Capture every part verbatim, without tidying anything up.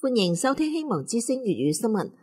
歡迎收聽希望之聲粵語新聞。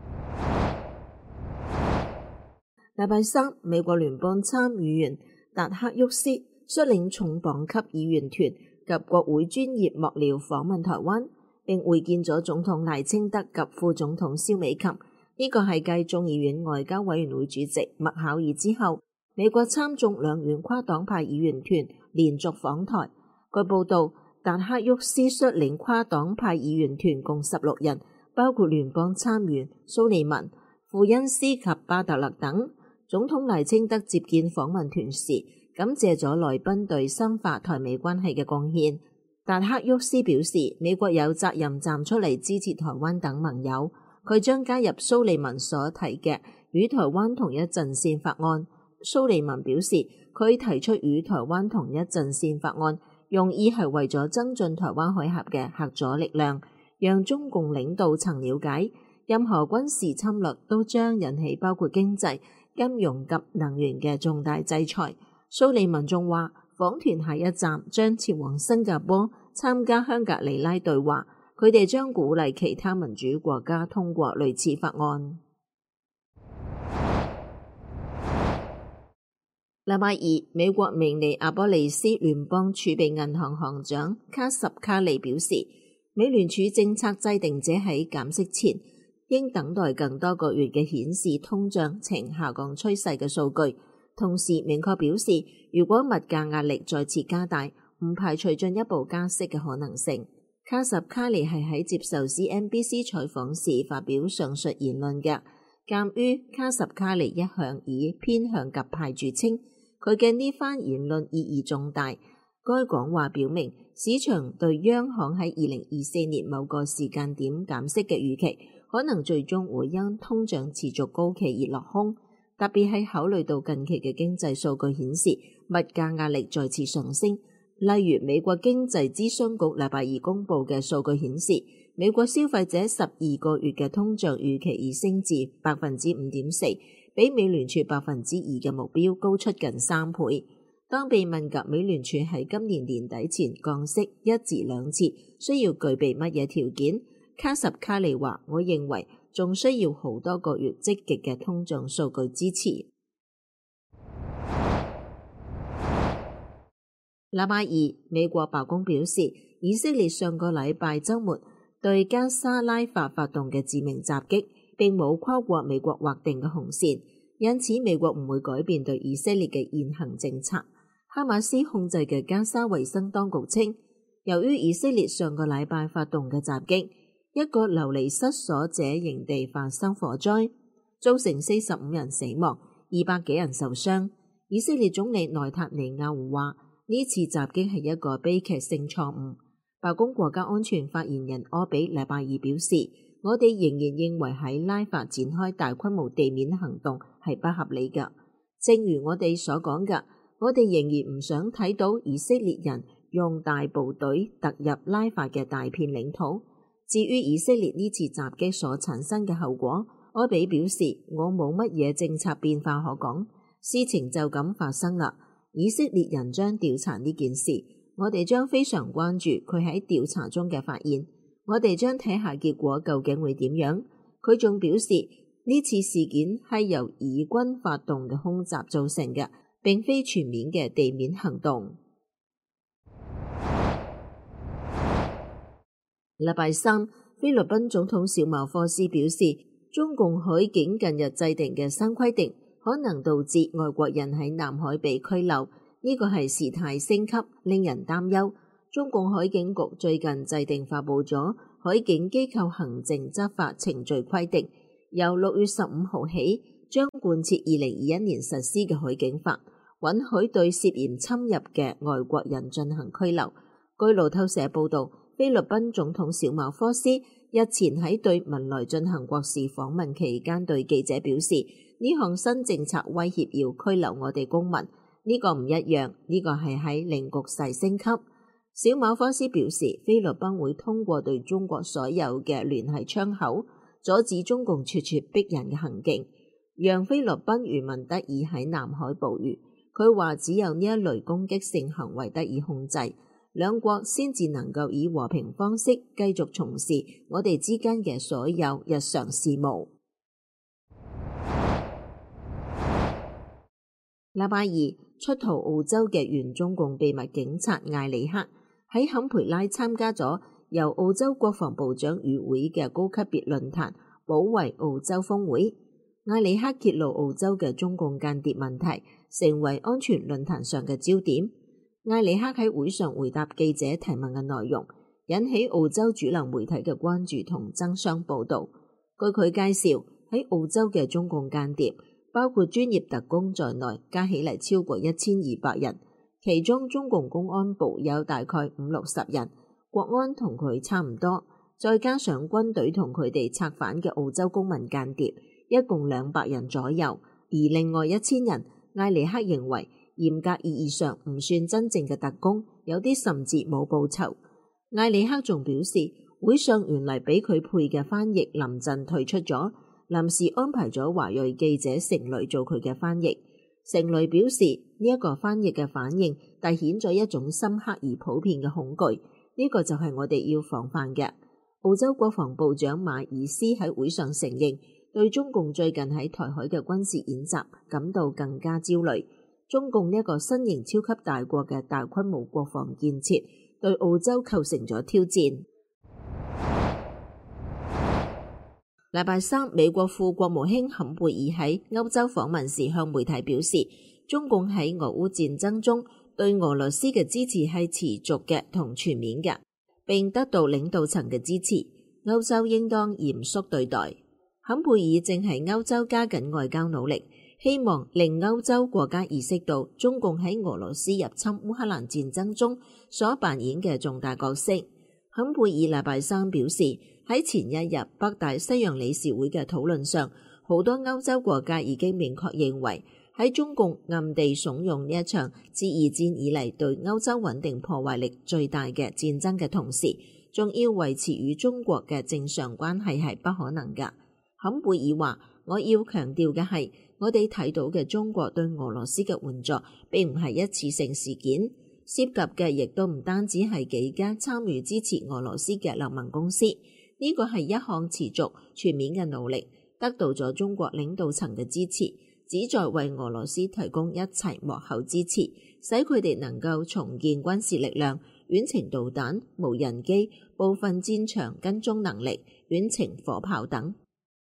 禮拜三，美國聯邦參議員達克沃斯率領重磅級議員團及國會專業幕僚訪問台灣，並會見咗總統賴清德及副總統蕭美琴。呢個係繼眾議院外交委員會主席麥考爾之後，美國參眾兩院跨黨派議員團連續訪台。據報道，達克沃斯率領跨黨派議員團共十六人，包括聯邦參議員蘇利文、傅恩斯及巴特勒等。總統賴清德接見訪問團時，感謝咗來賓對深化台美關係嘅貢獻。達克沃斯表示，美國有責任站出嚟支持台灣等盟友。佢將加入蘇利文所提嘅與台灣同一陣線法案。蘇利文表示，佢提出與台灣同一陣線法案，用意係為咗增進台灣海峽嘅嚇阻力量，讓中共領導層了解，任何軍事侵略都將引起包括經濟、金融及能源嘅重大制裁。蘇利文仲話，訪團下一站將前往新加坡參加香格里拉對話。佢哋將鼓勵其他民主國家通過類似法案。禮拜二，美國明尼阿波利斯聯邦儲備銀行行長卡什卡利表示，美聯儲政策制定者喺減息前應等待更多個月嘅顯示通脹呈下降趨勢嘅數據，同時明確表示，如果物價壓力再次加大，唔排除進一步加息嘅可能性。卡什卡利係喺接受 C N B C 採訪時發表上述言論嘅。鑑於卡什卡利一向以偏向鴿派著稱，佢嘅呢番言論意義重大。該講話表明，市場對央行喺二零二四年某個時間點減息嘅預期，可能最終會因通脹持續高企而落空。特別係考慮到近期嘅經濟數據顯示，物價壓力再次上升。例如，美國經濟諮詢局禮拜二公佈嘅數據顯示，美國消費者十二個月嘅通脹預期已升至百分之五點四，比美聯儲百分之二嘅目標高出近三倍。當被問及美聯儲喺今年年底前降息一至兩次，需要具備乜嘢條件，卡什卡利話：我認為仲需要好多個月積極嘅通脹數據支持。禮拜二，美國白宮表示，以色列上個禮拜週末對加沙拉法發動嘅致命襲擊並冇跨過美國劃定嘅紅線，因此美國唔會改變對以色列嘅現行政策。哈馬斯控制嘅加沙衛生當局稱，由於以色列上個禮拜發動嘅襲擊，一個流離失所者營地發生火災，造成四十五人死亡，二百幾人受傷。以色列總理內塔尼亞胡話，呢次襲擊係一個悲劇性錯誤。白宮國家安全發言人柯比禮拜二表示，我哋仍然認為喺拉法展開大規模地面行動係不合理嘅。正如我哋所講嘅，我哋仍然唔想睇到以色列人用大部隊突入拉法嘅大片領土。至於以色列呢次襲擊所產生嘅後果，柯比表示，我冇乜嘢政策變化可講，事情就咁發生啦。以色列人將調查呢件事，我哋將非常關注佢喺調查中嘅發現，我哋將睇下結果究竟會點樣。佢仲表示，呢次事件係由以軍發動嘅空襲造成嘅，並非全面嘅地面行動。禮拜三，菲律賓總統小馬科斯表示，中共海警近日制定嘅新規定可能導致外國人喺南海被拘留，呢個係事態升級，令人擔憂。中共海警局最近制定發布咗海警機構行政執法程序規定，由六月十五號起將貫徹二零二一年實施嘅海警法，允許對涉嫌侵入嘅外國人進行拘留。據路透社報道，菲律賓總統小馬科斯日前喺對文萊進行國事訪問期間對記者表示，呢項新政策威脅要拘留我哋公民，呢個唔一樣，呢個係喺令局勢升級。小馬科斯表示，菲律賓會通過對中國所有嘅聯繫窗口，阻止中共咄咄逼人嘅行徑，讓菲律賓漁民得以喺南海捕魚。佢話只有呢一類攻擊性行為得以控制， 兩國先至能夠以和平方式繼續從事我哋之間嘅所有日常事務。禮拜二，出逃澳洲嘅原中共秘密警察艾里克喺坎培拉參加咗由澳洲國防部長與會嘅高級別論壇保衛澳洲峰會。艾里克揭露澳洲嘅中共間諜問題，成為安全論壇上嘅焦點。艾里克喺會上回答記者提問嘅內容，引起澳洲主流媒體嘅關注同爭相報導。據佢介紹，喺澳洲嘅中共間諜，包括專業特工在內，加起嚟超過一千二百人，其中中共公安部有大概五六十人，國安同佢差唔多，再加上軍隊同佢哋策反嘅澳洲公民間諜，一共兩百人左右。而另外一千人，艾里克認為嚴格意義上唔算真正嘅特工，有啲甚至冇報酬。艾里克仲表示，會上原嚟俾佢配嘅翻譯臨陣退出咗，臨時安排咗華裔記者成蕾做佢嘅翻譯。成蕾表示呢一個翻譯嘅反應凸顯咗一種深刻而普遍嘅恐懼，呢個就係我哋要防範嘅。澳洲國防部長馬爾斯喺會上承認，對中共最近喺台海嘅軍事演習感到更加焦慮。中共呢一個新型超級大國嘅大規模國防建設對澳洲構成咗挑戰。禮拜三，美國副國務卿坎貝爾喺歐洲訪問時向媒體表示，中共喺俄烏戰爭中對俄羅斯嘅支持係持續嘅同全面嘅，並得到領導層嘅支持。歐洲應當嚴肅對待。坎貝爾正喺歐洲加緊外交努力，希望令歐洲國家意識到中共喺俄羅斯入侵烏克蘭戰爭中所扮演嘅重大角色。坎貝爾禮拜三表示，喺前一日北大西洋理事會嘅討論上，好多歐洲國家已經明確認為，喺中共暗地慫恿呢一場自二戰以嚟對歐洲穩定破壞力最大嘅戰爭嘅同時，仲要維持與中國嘅正常關係係不可能㗎。坎貝爾話，我要強調嘅係，我哋睇到嘅中國對俄羅斯嘅援助並唔係一次性事件，涉及嘅亦都唔單止係幾家參與支持俄羅斯嘅流盟公司。呢個係一項持續全面嘅努力，得到咗中國領導層嘅支持，旨在為俄羅斯提供一切幕後支持，使佢哋能夠重建軍事力量、遠程導彈、無人機、部分戰場跟蹤能力、遠程火炮等。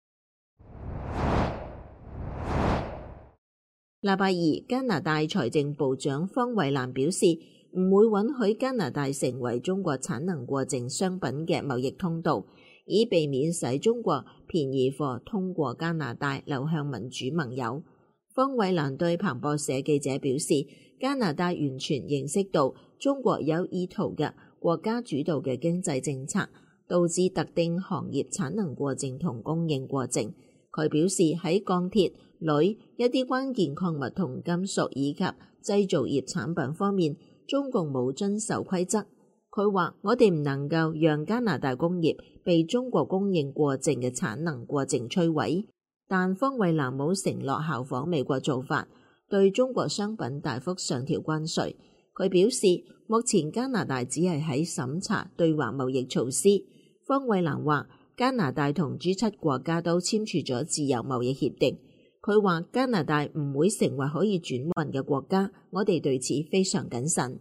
禮拜二，加拿大財政部長方慧蘭表示，唔會允許加拿大成為中國產能過剩商品嘅貿易通道，以避免使中國便宜貨通過加拿大流向民主盟友。方慧蘭對彭博社記者表示，加拿大完全認識到中國有意圖嘅國家主導嘅經濟政策，導致特定行業產能過剩同供應過剩。佢表示，喺鋼鐵、鋁、一啲關鍵礦物同金屬以及製造業產品方面，中共冇遵守規則。佢話：我哋唔能夠讓加拿大工業被中國供應過剩嘅產能過剩摧毀。但方慧蘭冇承諾效仿美國做法，對中國商品大幅上調關稅。佢表示，目前加拿大只係喺審查對華貿易措施。方慧蘭話：加拿大同 G 七國家都簽署咗自由貿易協定。佢話加拿大唔會成為可以轉運嘅國家，我哋對此非常謹慎。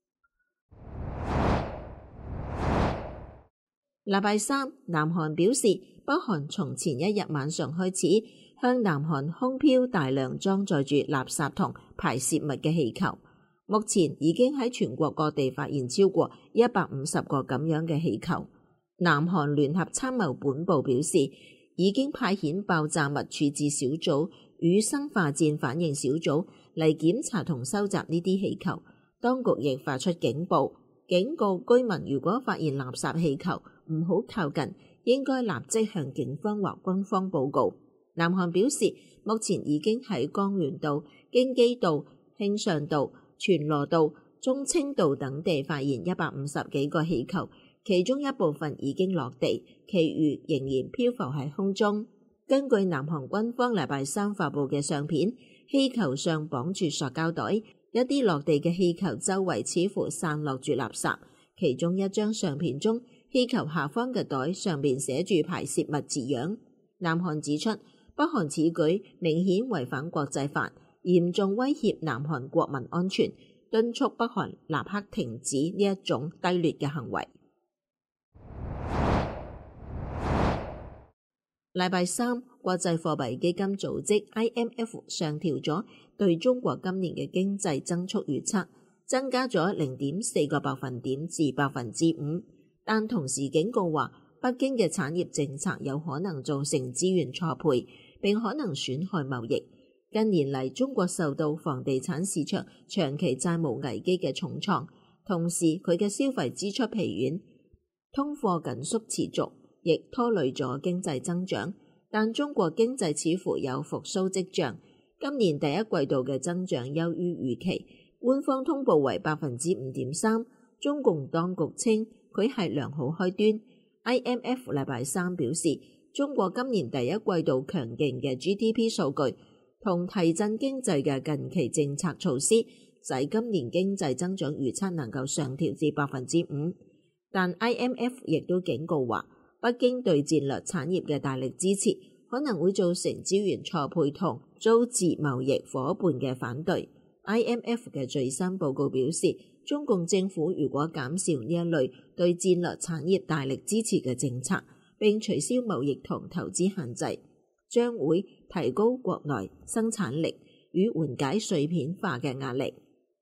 禮拜三，南韓表示，北韓從前一日晚上開始向南韓空飄大量裝載住垃圾同排泄物嘅氣球，目前已經喺全國各地發現超過一百五十個咁樣嘅氣球。南韓聯合參謀本部表示，已經派遣爆炸物處置小組與生化戰反應小組嚟檢查同收集呢啲氣球。當局亦發出警報，警告居民如果發現垃圾氣球，唔好靠近，應該立即向警方或軍方報告。南韓表示，目前已經喺江原道、京畿道、慶尚道、全羅道、中清道等地發現一百五十幾個氣球，其中一部分已經落地，其餘仍然漂浮喺空中。根據南韓軍方禮拜三發布嘅相片，氣球上綁住塑膠袋， 一啲落地嘅氣球周圍似乎散落住垃圾，其中一張相片中，氣球下方嘅袋上面寫住排泄物字樣。南韓指出，北韓此舉明顯違反國際法，嚴重威脅南韓國民安全，敦促北韓立刻停止呢一種低劣嘅行為。禮拜三，國際貨幣基金組織 I M F 上調咗對中國今年嘅經濟增速預測，增加咗零點四個百分點至百分之五，但同時警告話，北京嘅產業政策有可能造成資源錯配，並可能損害貿易。近年嚟，中國受到房地產市場長期債務危機嘅重創，同時佢嘅消費支出疲軟，通貨緊縮持續，亦拖累咗經濟增長。但中國經濟似乎有復甦跡象，今年第一季度嘅增長優於預期，官方通報為百分之五點三，中共當局稱佢係良好開端。I M F 禮拜三表示，中國今年第一季度強勁嘅 G D P 數據同提振經濟嘅近期政策措施，使今年經濟增長預測能夠上調至百分之五。但 I M F 亦都警告話，北京對戰略產業嘅大力支持，可能會造成資源錯配同租置貿易夥伴嘅反對。I M F 嘅最新報告表示，中共政府如果減少呢一類對戰略產業大力支持嘅政策，並取消貿易同投資限制，將會提高國內生產力與緩解碎片化嘅壓力。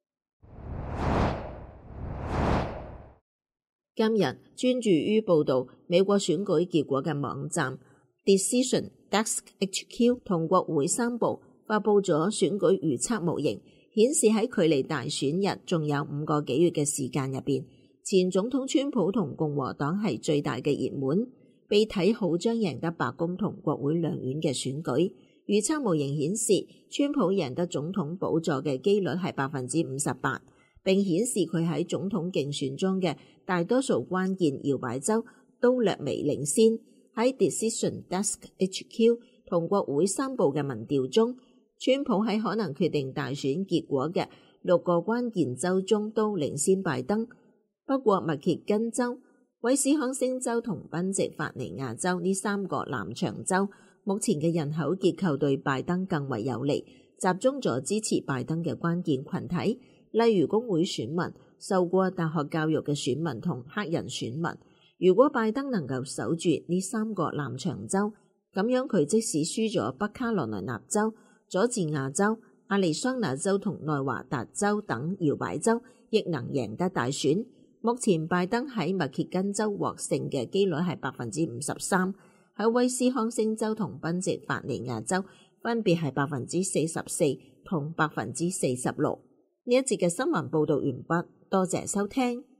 今日專注於報導美國選舉結果嘅網站 Decision Desk H Q 同國會山部發布咗選舉預測模型，顯示喺距離大選日仲有五個幾月嘅時間入邊，前總統川普同共和黨係最大嘅熱門，被睇好將贏得白宮同國會兩院嘅選舉。預測模型顯示，川普贏得總統寶座嘅機率係百分之五十八，並顯示佢喺總統競選中嘅大多數關鍵搖擺州都略微領先。喺 Decision Desk H Q 同國會山部嘅民調中，川普喺可能決定大選結果嘅六個關鍵州中都領先拜登。不過密歇根州、威斯康星州同賓夕法尼亞州呢三個南長州，目前嘅人口結構對拜登更為有利，集中咗支持拜登嘅關鍵群體，例如工會選民、受過大學教育嘅選民同黑人選民。如果拜登能夠守住呢三個南長州，咁樣佢即使輸咗北卡羅來納州、佐治亞州、亞利桑那州同內華達州等搖擺州，亦能贏得大選。目前拜登喺密歇根州獲勝嘅機率係百分之五十三，喺威斯康星州同賓夕法尼亞州分別係百分之四十四同百分之四十六。呢一節嘅新聞報道完畢，多謝收聽。